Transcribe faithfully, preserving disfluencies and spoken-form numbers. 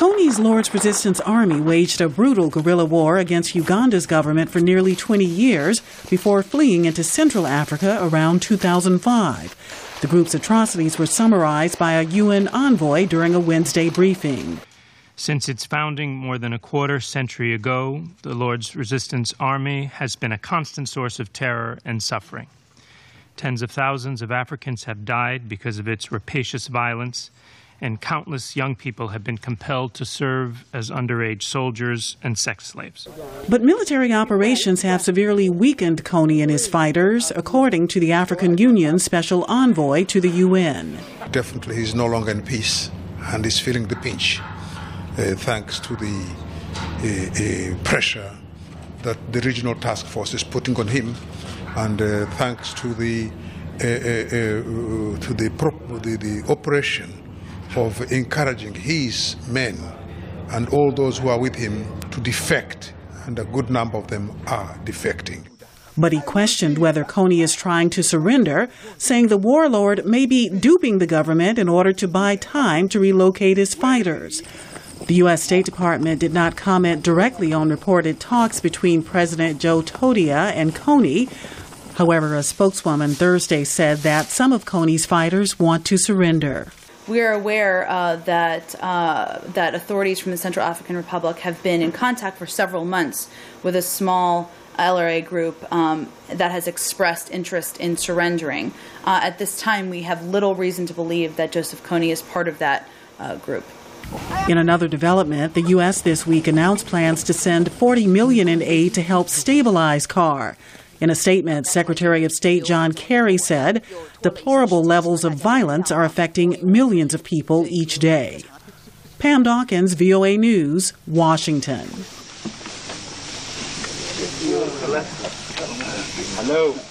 Kony's Lord's Resistance Army waged a brutal guerrilla war against Uganda's government for nearly twenty years before fleeing into Central Africa around two thousand five. The group's atrocities were summarized by a U N envoy during a Wednesday briefing. Since its founding more than a quarter century ago, the Lord's Resistance Army has been a constant source of terror and suffering. Tens of thousands of Africans have died because of its rapacious violence, and countless young people have been compelled to serve as underage soldiers and sex slaves. But military operations have severely weakened Kony and his fighters, according to the African Union's special envoy to the U N. Definitely he's no longer in peace and is feeling the pinch, uh, thanks to the uh, uh, pressure that the regional task force is putting on him, and uh, thanks to the, uh, uh, uh, to the, prop- the, the operation of encouraging his men and all those who are with him to defect, and a good number of them are defecting. But he questioned whether Kony is trying to surrender, saying the warlord may be duping the government in order to buy time to relocate his fighters. The U S State Department did not comment directly on reported talks between President Joe Todia and Kony. However, a spokeswoman Thursday said that some of Kony's fighters want to surrender. We are aware uh, that uh, that authorities from the Central African Republic have been in contact for several months with a small L R A group um, that has expressed interest in surrendering. Uh, at this time, we have little reason to believe that Joseph Kony is part of that uh, group. In another development, the U S this week announced plans to send forty million dollars in aid to help stabilize C A R. In a statement, Secretary of State John Kerry said deplorable levels of violence are affecting millions of people each day. Pam Dawkins, V O A News, Washington. Hello.